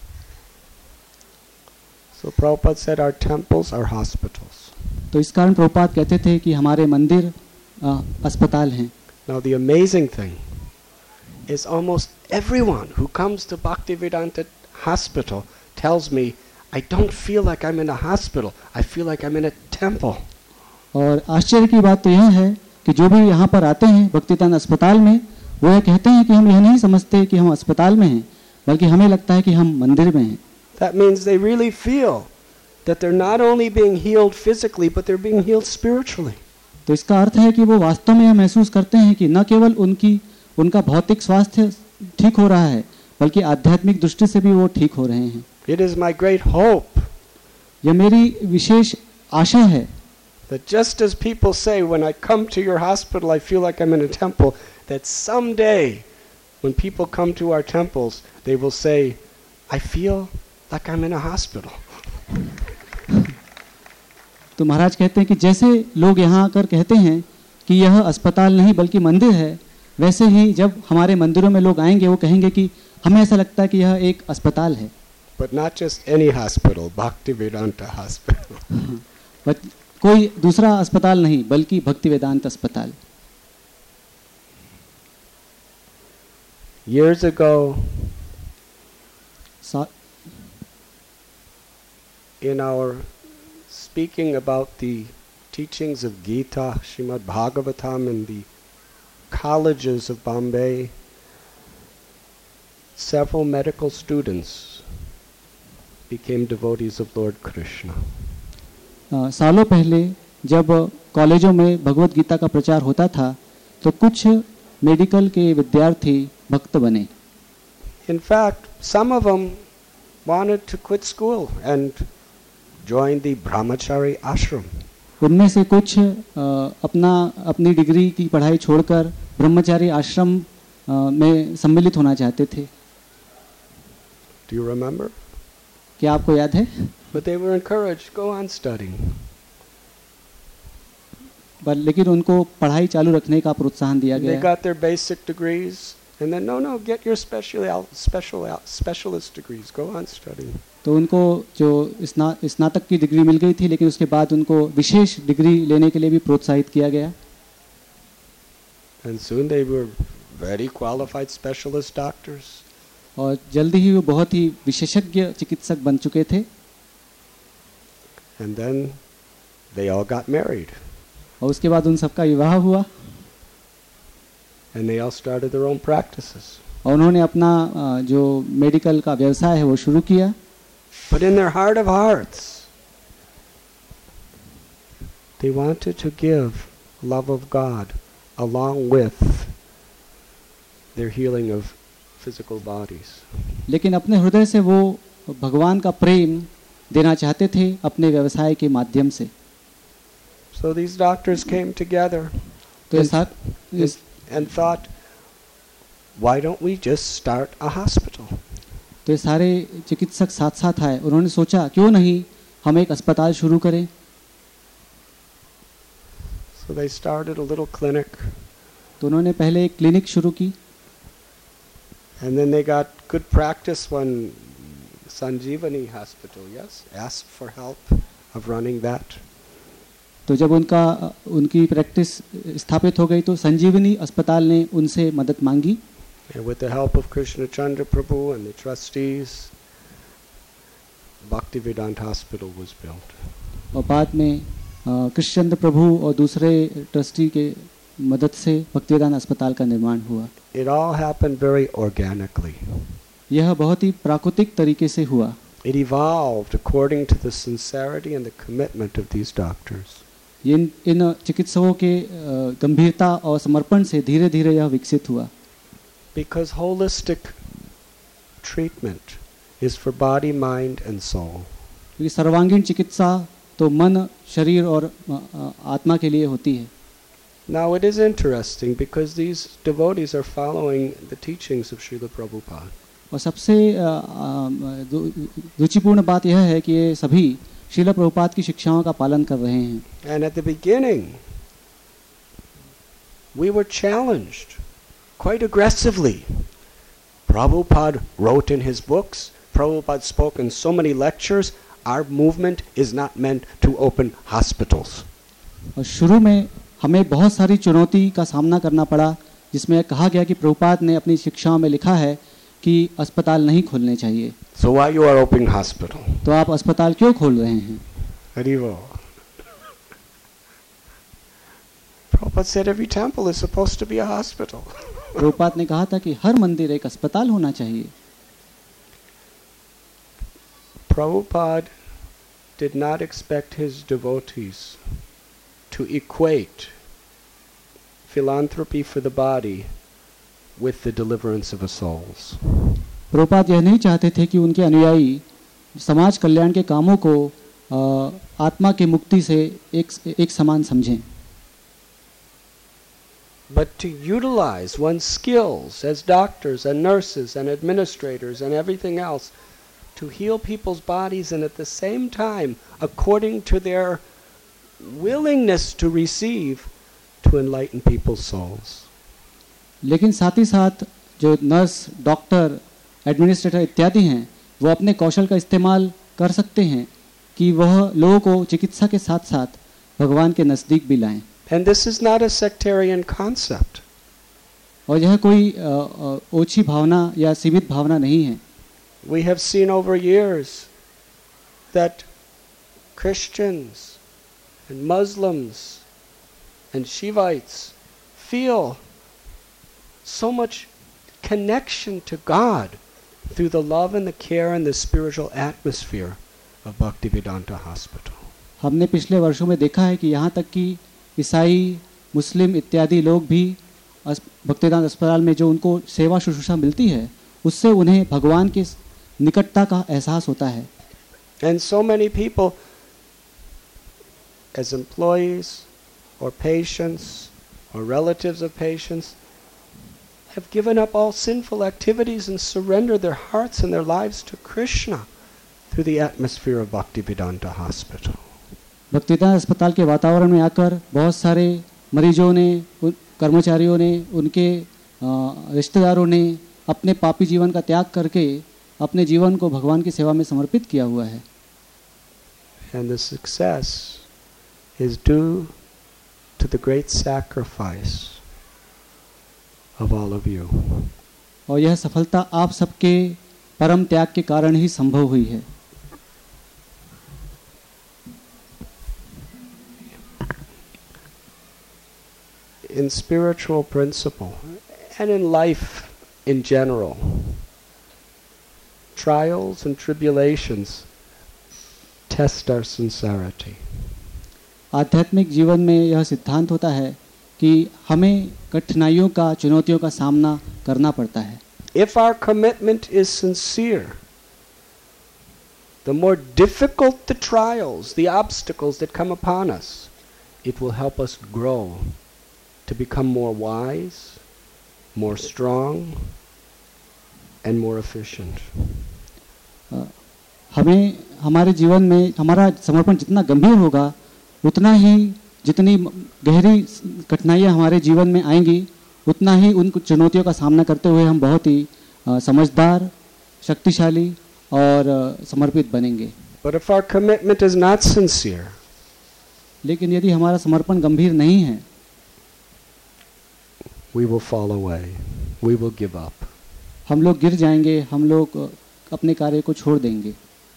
E: So Prabhupada said our temples are hospitals.
D: तो इस कारण प्रभुपाद कहते थे कि हमारे मंदिर आ, अस्पताल हैं.
E: Now the amazing thing is almost everyone who comes to Bhaktivedanta Hospital tells me, I don't feel like I'm in a hospital, I feel like I'm in a temple.
D: और आश्चर्य की बात तो यह है कि जो भी यहाँ पर आते हैं भक्तिदान अस्पताल में, वो ये कहते हैं कि हम यह नहीं समझते कि हम अस्पताल में हैं, बल्कि हमें लगता है कि हम मंदिर में हैं.
E: That means they really feel that they're not only being healed physically, but they're being healed spiritually.
D: तो इसका अर्थ है कि वो वास्तव में यह महसूस करते हैं कि न केवल उनकी उनका भौतिक स्वास्थ्य ठीक हो रहा है, बल्कि आध्यात्मिक दृष्टि से भी वो ठीक हो रहे हैं.
E: It is my great hope
D: यह मेरी विशेष आशा है
E: that just as people say, when I come to your hospital, I feel like I'm in a temple, that someday when people come to our temples, they will say, I feel like I'm in a hospital.
D: तो महाराज कहते हैं कि जैसे लोग यहाँ आकर कहते हैं कि यह अस्पताल नहीं बल्कि मंदिर है, वैसे ही जब हमारे मंदिरों में लोग आएंगे वो कहेंगे कि हमें ऐसा लगता है कि यह एक अस्पताल है.
E: But not just any hospital, Bhaktivedanta Hospital.
D: But कोई दूसरा अस्पताल नहीं बल्कि भक्ति वेदांत अस्पताल.
E: Years ago,
D: सा,
E: in our speaking about the teachings of Gita, Srimad Bhagavatam in the colleges of Bombay, several medical students became devotees of Lord Krishna.
D: आ, सालों पहले जब कॉलेजों में भगवत गीता का प्रचार होता था तो कुछ मेडिकल के विद्यार्थी भक्त बने.
E: In fact, some of them wanted to quit school and join the brahmachari ashram.
D: उनमें से कुछ आ, अपना अपनी डिग्री की पढ़ाई छोड़कर ब्रह्मचारी आश्रम आ, में सम्मिलित होना चाहते थे.
E: Do you remember?
D: क्या आपको याद है?
E: But they were encouraged, go on studying.
D: पर लेकिन उनको पढ़ाई चालू रखने का प्रोत्साहन दिया
E: They
D: गया.
E: got their basic degrees, and then no, no, get your special, special, specialist degrees. Go on studying.
D: तो उनको जो स्ना, स्नातक की डिग्री मिल गई थी, लेकिन उसके बाद उनको विशेष डिग्री लेने के लिए भी प्रोत्साहित किया गया.
E: And soon they were very qualified specialist doctors.
D: और जल्दी ही वो बहुत ही विशेषज्ञ चिकित्सक बन चुके थे.
E: And then they all got married.
D: और उसके बाद उन सबका विवाह हुआ.
E: And they all started their own practices.
D: और उन्होंने अपना अ, जो मेडिकल का व्यवसाय है वो शुरू किया.
E: But in their heart of hearts, they wanted to give love of God along with their healing of physical bodies.
D: लेकिन अपने हृदय से वो भगवान का प्रेम देना चाहते थे अपने व्यवसाय के माध्यम से.
E: So these doctors came together
D: तो ये
E: and,
D: साथ इस,
E: and thought, why don't we just start a hospital?
D: तो ये सारे चिकित्सक साथ साथ आए. उन्होंने सोचा क्यों नहीं हम एक अस्पताल शुरू करें.
E: So they started a little clinic,
D: तो उन्होंने पहले एक क्लिनिक शुरू की.
E: and then they got good practice when Sanjeevani Hospital, yes, asked for help of running that.
D: तो जब उनका उनकी प्रैक्टिस स्थापित हो गई तो संजीवनी अस्पताल ने उनसे मदद मांगी.
E: And with the help of Krishna Chandra Prabhu and the trustees, Bhaktivedanta Hospital was built.
D: और बाद में कृष्णचंद्र प्रभु और दूसरे ट्रस्टी के मदद से भक्तिवेदांत अस्पताल का निर्माण हुआ.
E: It all happened very organically.
D: यह बहुत ही प्राकृतिक तरीके से हुआ.
E: It evolved according to the sincerity and the commitment of these doctors.
D: इन इन चिकित्सकों के गंभीरता और समर्पण से धीरे धीरे यह विकसित हुआ.
E: Because holistic treatment is for body, mind and soul.
D: क्योंकि सर्वांगीण चिकित्सा तो मन, शरीर और आत्मा के लिए होती है।
E: Now it is interesting because these devotees are following the teachings of Srila Prabhupada.
D: और सबसे रुचिपूर्ण बात यह है कि ये सभी श्रील प्रभुपाद की शिक्षाओं का पालन कर रहे हैं।
E: And at the beginning, we were challenged quite aggressively. Prabhupada wrote in his books, Prabhupada spoke in so many lectures, our movement is not meant to open hospitals.
D: और शुरू में हमें बहुत सारी चुनौती का सामना करना पड़ा, जिसमें कहा गया कि प्रभुपाद ने अपनी शिक्षाओं में लिखा है कि अस्पताल नहीं खोलने चाहिए।
E: So why you are opening hospital?
D: तो आप अस्पताल क्यों खोल रहे हैं?
E: Haribo. Prabhupada said every temple is supposed to be a hospital.
D: Prabhupada ने कहा था कि हर मंदिर एक अस्पताल होना चाहिए।
E: Prabhupada did not expect his devotees to equate philanthropy for the body with the deliverance of the souls.
D: Prabhupada यह नहीं चाहते थे कि उनके अनुयायी समाज कल्याण के कामों को आत्मा की मुक्ति से एक एक समान समझें।
E: But to utilize one's skills as doctors and nurses and administrators and everything else to heal people's bodies, and at the same time, according to their willingness to receive, to enlighten people's souls.
D: लेकिन साथ ही साथ जो nurse, doctor, administrator इत्यादि हैं, वो अपने कौशल का इस्तेमाल कर सकते हैं कि वह लोगों को चिकित्सा के साथ साथ भगवान के नज़दीक भी लाएं।
E: And this is not a sectarian concept.
D: और यह कोई ओछी भावना या सीमित भावना नहीं है।
E: We have seen over years that Christians and Muslims and Shivites feel so much connection to God through the love and the care and the spiritual atmosphere of Bhaktivedanta Hospital.
D: हमने पिछले वर्षों में देखा है कि यहाँ तक कि ईसाई, मुस्लिम इत्यादि लोग भी भक्तिवेदांत अस्पताल में जो उनको सेवा शुश्रूषा मिलती है, उससे उन्हें भगवान की निकटता का एहसास होता है।
E: And so many people, as employees or patients or relatives of patients, have given up all sinful activities and surrendered their hearts and their lives to Krishna through the atmosphere of Bhaktivedanta Hospital.
D: Bhaktivedanta अस्पताल के वातावरण में आकर बहुत सारे मरीजों ने, कर्मचारियों ने, उनके रिश्तेदारों ने अपने पापी जीवन का त्याग करके अपने जीवन को भगवान की सेवा में समर्पित किया हुआ है।
E: And the success is due to the great sacrifice of all of you.
D: और यह सफलता आप सबके परम त्याग के कारण ही संभव हुई है।
E: In spiritual principle and in life in general, trials and tribulations test our sincerity.
D: आध्यात्मिक जीवन में यह सिद्धांत होता है कि हमें कठिनाइयों का, चुनौतियों का सामना करना पड़ता है।
E: If our commitment is sincere, the more difficult the trials, the obstacles that come upon us, it will help us grow to become more wise, more strong, and more efficient.
D: हमें हमारे जीवन में हमारा समर्पण जितना गंभीर होगा, उतना ही जितनी गहरी कठिनाइयाँ हमारे जीवन में आएंगी, उतना ही उन चुनौतियों का सामना करते हुए हम बहुत ही समझदार, शक्तिशाली और समर्पित बनेंगे।
E: But if our commitment is not sincere,
D: लेकिन यदि हमारा समर्पण गंभीर नहीं है,
E: we will fall away, we will give up.
D: हम लोग गिर जाएंगे, हम लोग अपने कार्य को छोड़ देंगे।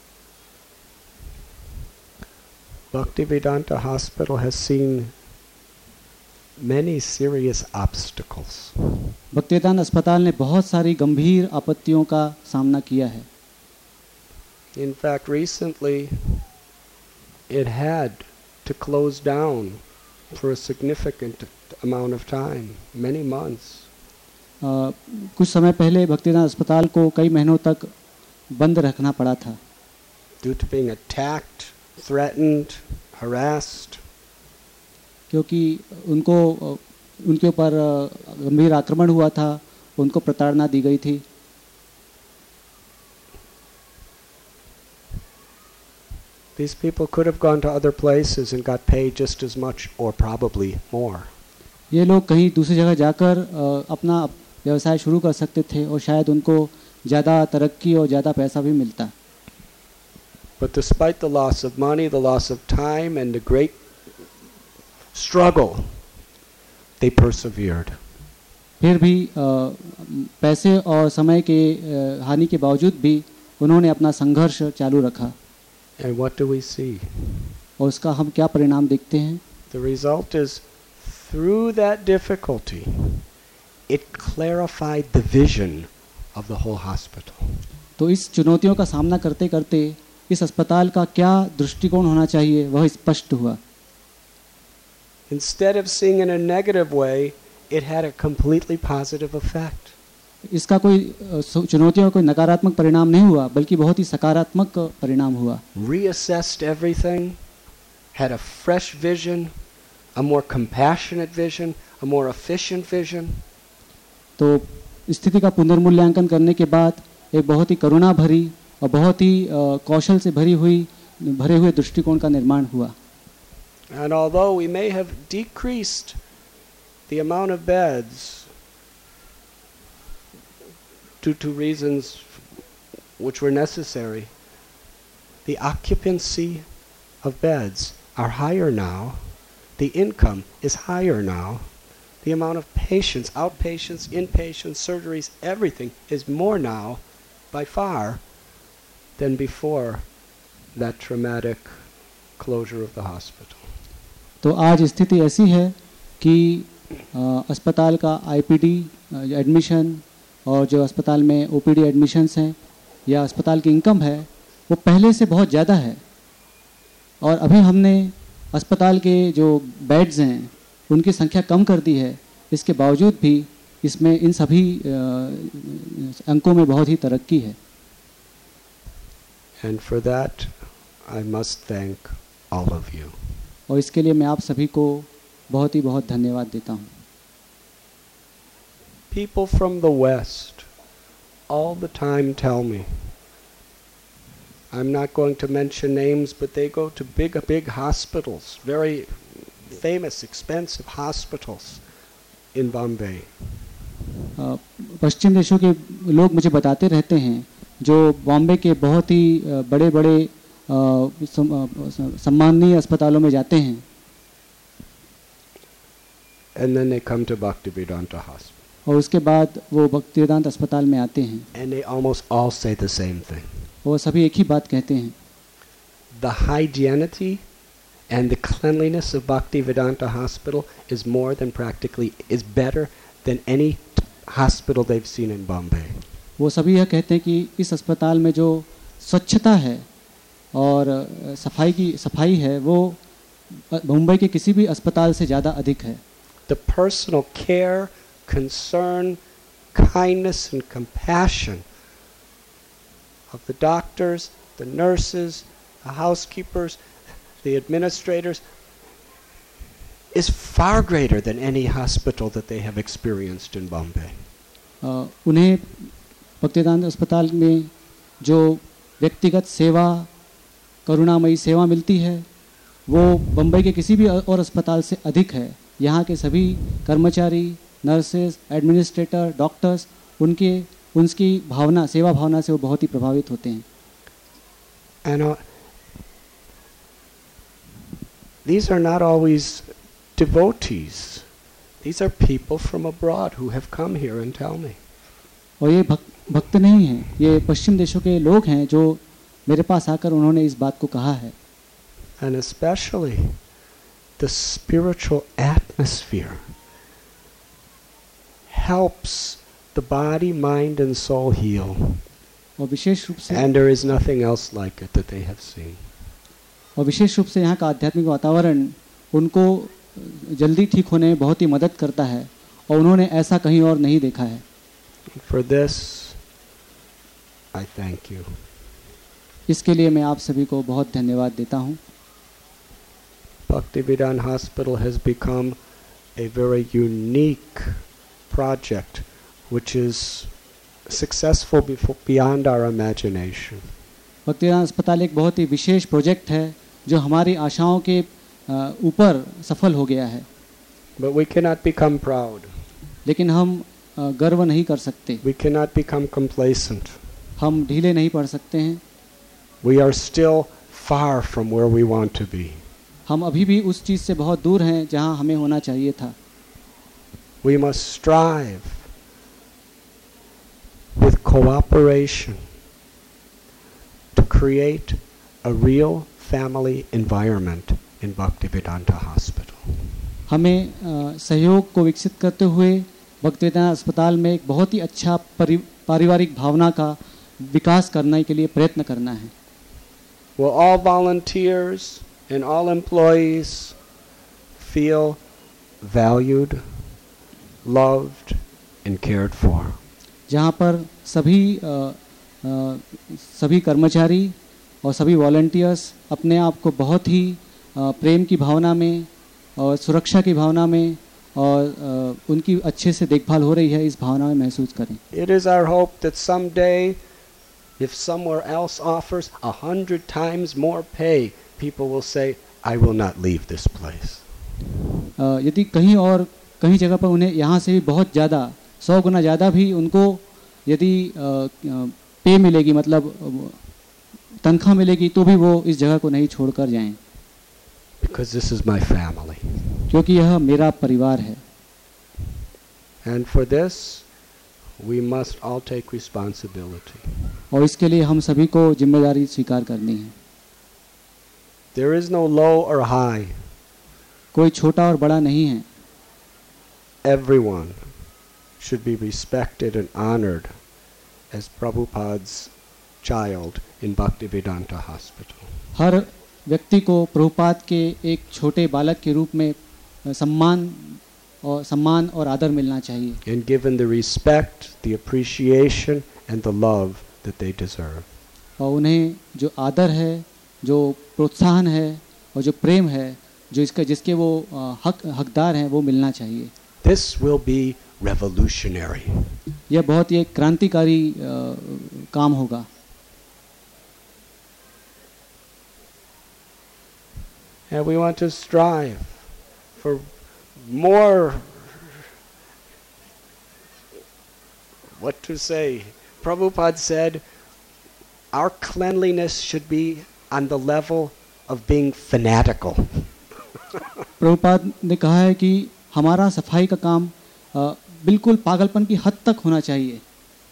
E: Bhaktivedanta Hospital has seen many serious obstacles.
D: Bhaktivedanta अस्पताल ने बहुत सारी गंभीर आपत्तियों का सामना किया है।
E: In fact, recently it had to close down for a significant amount of time, many months.
D: uh, कुछ समय पहले भक्तिवेदांत अस्पताल को कई महीनों तक बंद रखना पड़ा था।
E: Due to being attacked threatened, harassed.
D: क्योंकि उनको उनके ऊपर गंभीर आक्रमण हुआ था, उनको प्रताड़ना दी गई थी।
E: These people could have gone to other places and got paid just as much or probably more.
D: ये लोग कहीं दूसरी जगह जाकर अपना व्यवसाय शुरू कर सकते थे और शायद उनको ज़्यादा तरक्की और ज़्यादा पैसा भी मिलता।
E: But despite the loss of money, the loss of time, and the great struggle, they persevered.
D: फिर भी पैसे और समय के हानि के बावजूद भी उन्होंने अपना संघर्ष चालू रखा।
E: And what do we see?
D: और उसका हम क्या परिणाम देखते हैं?
E: The result is, through that difficulty, it clarified the vision of the whole hospital.
D: तो इस चुनौतियों का सामना करते करते इस अस्पताल का क्या दृष्टिकोण होना चाहिए वह स्पष्ट हुआ।
E: Instead of seeing in a negative way, it had a completely positive effect.
D: इसका कोई चुनौतियों का कोई नकारात्मक परिणाम नहीं हुआ, बल्कि बहुत ही सकारात्मक परिणाम हुआ।
E: Reassessed everything, had a fresh vision, a more compassionate vision, a more efficient vision.
D: तो स्थिति का पुनर्मूल्यांकन करने के बाद एक बहुत ही करुणा भरी और बहुत ही कौशल से भरी हुई भरे हुए दृष्टिकोण का निर्माण हुआ।
E: And although we may have decreased the amount of beds due to reasons which were necessary, the occupancy of beds are higher now, the income is higher now, the amount of patients, outpatients, inpatients, surgeries, everything is more now by far than before that traumatic closure of the hospital.
D: तो आज स्थिति ऐसी है कि अस्पताल का IPD admission और जो अस्पताल में ओपीडी एडमिशन्स हैं या अस्पताल की इनकम है वो पहले से बहुत ज़्यादा है। और अभी हमने अस्पताल के जो बेड्स हैं उनकी संख्या कम कर दी है, इसके बावजूद भी इसमें इन सभी अंकों में बहुत ही तरक्की है।
E: And for that I must thank all of you.
D: और इसके लिए मैं आप सभी को बहुत ही बहुत धन्यवाद देता हूँ।
E: People from the West all the time tell me, I'm not going to mention names, but they go to big, big hospitals, very famous, expensive hospitals in Bombay.
D: पश्चिम देशों के लोग मुझे बताते रहते हैं जो बॉम्बे के बहुत ही बड़े बड़े सम्माननीय अस्पतालों में जाते हैं।
E: And then they come to Bhaktivedanta Hospital.
D: और उसके बाद वो भक्तिवेदांत अस्पताल में आते हैं।
E: And they almost all say the same thing.
D: वो सभी एक ही बात कहते हैं।
E: The hygienity and the cleanliness of Bhaktivedanta Hospital is more than practically is better than any hospital they've seen in Bombay.
D: वो सभी यह कहते हैं कि इस अस्पताल में जो स्वच्छता है और सफाई की सफाई है वो मुंबई के किसी भी अस्पताल से ज़्यादा अधिक है।
E: The personal care, concern, kindness and compassion of the doctors, the nurses, the housekeepers, the administrators is far greater than any hospital that they have experienced in Bombay.
D: uh, उन्हें भक्तिवेदांत अस्पताल में जो व्यक्तिगत सेवा, करुणामयी सेवा मिलती है वो बम्बई के किसी भी और अस्पताल से अधिक है। यहाँ के सभी कर्मचारी, नर्सेज, एडमिनिस्ट्रेटर, डॉक्टर्स उनके उनकी भावना, सेवा भावना से वो बहुत ही प्रभावित होते हैं।
E: And uh, these are not always devotees. These are people from abroad who have come here and tell me.
D: और ये भक्त भक्त नहीं हैं, ये पश्चिम देशों के लोग हैं जो मेरे पास आकर उन्होंने इस बात को कहा है।
E: And especially the spiritual atmosphere helps the body, mind and soul heal.
D: और विशेष रूप से
E: And there is nothing else like it that they have seen.
D: और विशेष रूप से यहाँ का आध्यात्मिक वातावरण उनको जल्दी ठीक होने में बहुत ही मदद करता है और उन्होंने ऐसा कहीं और नहीं देखा है।
E: For this, I thank you.
D: इसके लिए मैं आप सभी को बहुत धन्यवाद देता हूँ।
E: Bhaktivedanta Hospital has become a very unique project which is successful before, beyond our imagination.
D: Bhaktivedanta अस्पताल एक बहुत ही विशेष प्रोजेक्ट है जो हमारी आशाओं के ऊपर सफल हो गया है.
E: But we cannot become proud.
D: लेकिन हम गर्व नहीं कर सकते.
E: We cannot become complacent.
D: हम ढीले नहीं पड़ सकते हैं.
E: We are still far from where we want to be.
D: हम अभी भी उस चीज से बहुत दूर हैं जहां हमें होना चाहिए था.
E: We must strive with cooperation to create a real family environment in Bhaktivedanta Hospital.
D: हमें uh, सहयोग को विकसित करते हुए भक्तिवेदांत अस्पताल में एक बहुत ही अच्छा परि, पारिवारिक भावना का विकास करने के लिए प्रयत्न करना है.
E: Will all volunteers and all employees feel valued, loved and cared for.
D: जहाँ पर सभी आ, आ, सभी कर्मचारी और सभी वॉलंटियर्स अपने आप को बहुत ही आ, प्रेम की भावना में और सुरक्षा की भावना में और आ, उनकी अच्छे से देखभाल हो रही है इस भावना में महसूस करें.
E: It is our hope that someday if somewhere else offers a hundred times more pay, people will say, I will not leave this place.
D: uh, यदि कहीं और कहीं जगह पर उन्हें यहाँ से भी बहुत ज़्यादा सौ गुना ज़्यादा भी उनको यदि पे uh, मिलेगी मतलब तनख्वाह मिलेगी तो भी वो इस जगह को नहीं छोड़कर जाएं.
E: Because this is my family.
D: क्योंकि यह मेरा परिवार है.
E: And for this we must all take responsibility.
D: और इसके लिए हम सभी को जिम्मेदारी स्वीकार करनी है.
E: There is no low or high.
D: कोई छोटा और बड़ा नहीं है.
E: Everyone should be respected and honored as Prabhupada's child in Bhaktivedanta Hospital.
D: हर व्यक्ति को प्रभुपाद के एक छोटे बालक के रूप में सम्मान और सम्मान और आदर मिलना चाहिए.
E: And given the respect, the appreciation and the love that they deserve.
D: और उन्हें जो आदर है, जो प्रोत्साहन है और जो प्रेम है जो इसका जिसके वो हक हकदार हैं वो मिलना चाहिए.
E: This will be revolutionary.
D: यह बहुत ही एक क्रांतिकारी काम होगा.
E: And we want to strive for more, what to say, Prabhupada said, our cleanliness should be on the level of being fanatical.
D: Prabhupada ने कहा है कि हमारा सफाई का काम आ, बिल्कुल पागलपन की हद तक होना चाहिए.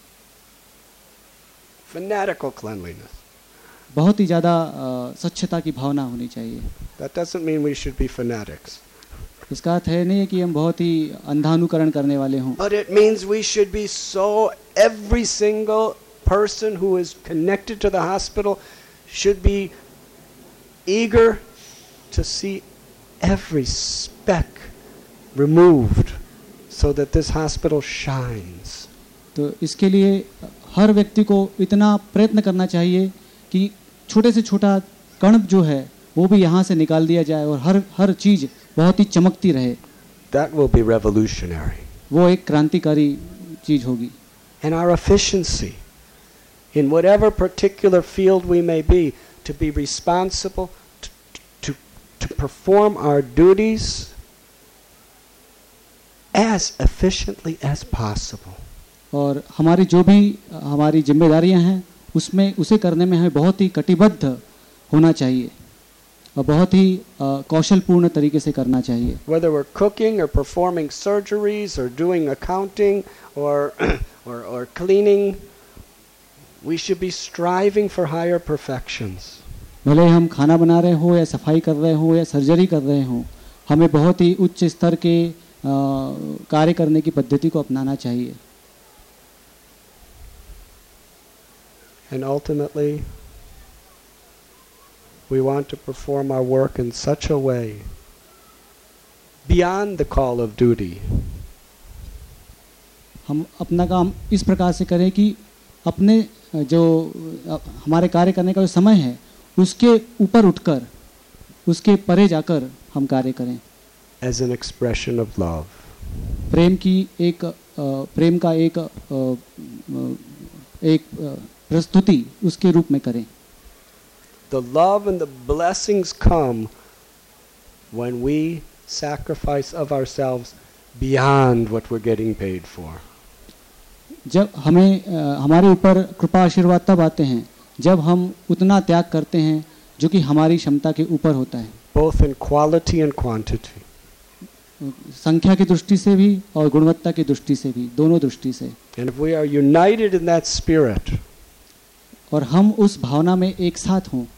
E: Fanatical cleanliness.
D: बहुत ही ज़्यादा स्वच्छता की भावना होनी चाहिए.
E: That doesn't mean we should be fanatics.
D: इसका अर्थ है नहीं है कि हम बहुत ही अंधानुकरण करने वाले हों.
E: But it means we should be so, every single person who is connected to the hospital should be eager to see every speck removed so that this hospital shines.
D: तो इसके लिए हर व्यक्ति को इतना प्रयत्न करना चाहिए कि छोटे से छोटा कण जो है वो भी यहाँ से निकाल दिया जाए और हर हर चीज बहुत ही चमकती रहे.
E: That will be revolutionary.
D: वो एक क्रांतिकारी चीज होगी.
E: And our efficiency in whatever particular field we may be, to be responsible to, to, to perform our duties as efficiently as possible.
D: और हमारी जो भी हमारी जिम्मेदारियां हैं उसमें उसे करने में हमें बहुत ही कटिबद्ध होना चाहिए और बहुत ही कौशलपूर्ण तरीके से करना चाहिए.
E: Whether we're cooking or performing surgeries or doing accounting or or or cleaning, we should be striving for higher perfections.
D: भले हम खाना बना रहे हो या सफाई कर रहे हो या सर्जरी कर रहे हो, हमें बहुत ही उच्च स्तर के कार्य करने की पद्धति को अपनाना चाहिए.
E: And ultimately, we want to perform our work in such a way beyond the call of duty.
D: हम अपना काम इस प्रकार से करें कि अपने जो हमारे कार्य करने का जो समय है उसके ऊपर उठकर उसके परे जाकर हम कार्य करें।
E: as an expression of love.
D: प्रेम की एक प्रेम का एक एक प्रस्तुति उसके रूप में करें।
E: The love and the blessings come when we sacrifice of ourselves beyond what we're getting paid for.
D: जब हमें हमारे ऊपर कृपा आशीर्वाद तब आते हैं जब हम उतना त्याग करते हैं जो कि हमारी क्षमता के ऊपर होता है,
E: both in quality and quantity.
D: संख्या की दृष्टि से भी और गुणवत्ता की दृष्टि से भी, दोनों दृष्टि से।
E: And if we are united in that spirit,
D: और हम उस भावना में एक साथ हों,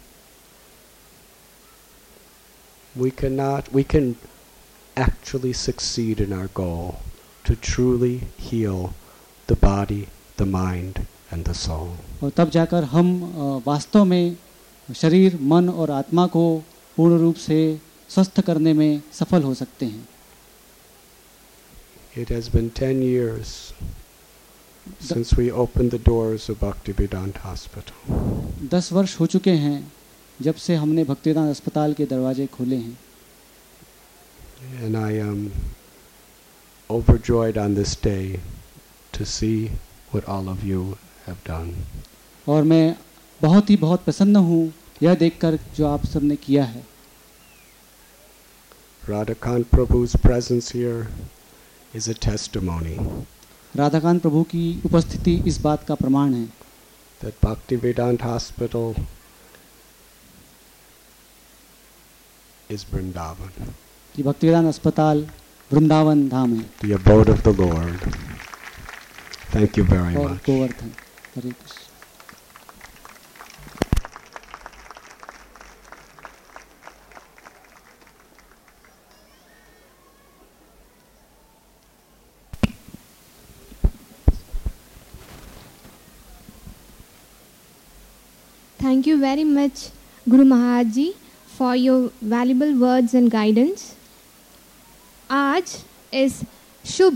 E: we cannot we can actually succeed in our goal to truly heal the body, the mind and the soul.
D: और तब जाकर हम वास्तव में शरीर, मन और आत्मा को पूर्ण रूप से स्वस्थ करने में सफल हो सकते हैं।
E: It has been ten years since we opened the doors of Bhaktivedanta Hospital.
D: दस वर्ष हो चुके हैं जब से हमने भक्तिवेदांत अस्पताल के दरवाजे खोले हैं।
E: And I am overjoyed on this day to see what all of you have done.
D: और मैं बहुत ही बहुत प्रसन्न हूँ यह देखकर जो आप सबने किया है।
E: Radhakant Prabhu's presence here is a testimony
D: Radhakant प्रभु की उपस्थिति इस बात का प्रमाण है
E: that Bhaktivedanta Hospital is Vrindavan,
D: कि भक्तिवेदांत अस्पताल वृंदावन धाम है,
E: the abode of the Lord. Thank you very
D: और
E: much.
D: Govardhan. Hare Krishna.
F: Thank you very much, Guru Maharaj ji, for your valuable words and guidance. आज इस शुभ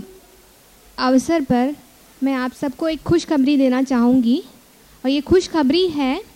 F: अवसर पर मैं आप सबको एक खुशखबरी देना चाहूँगी और ये खुशखबरी है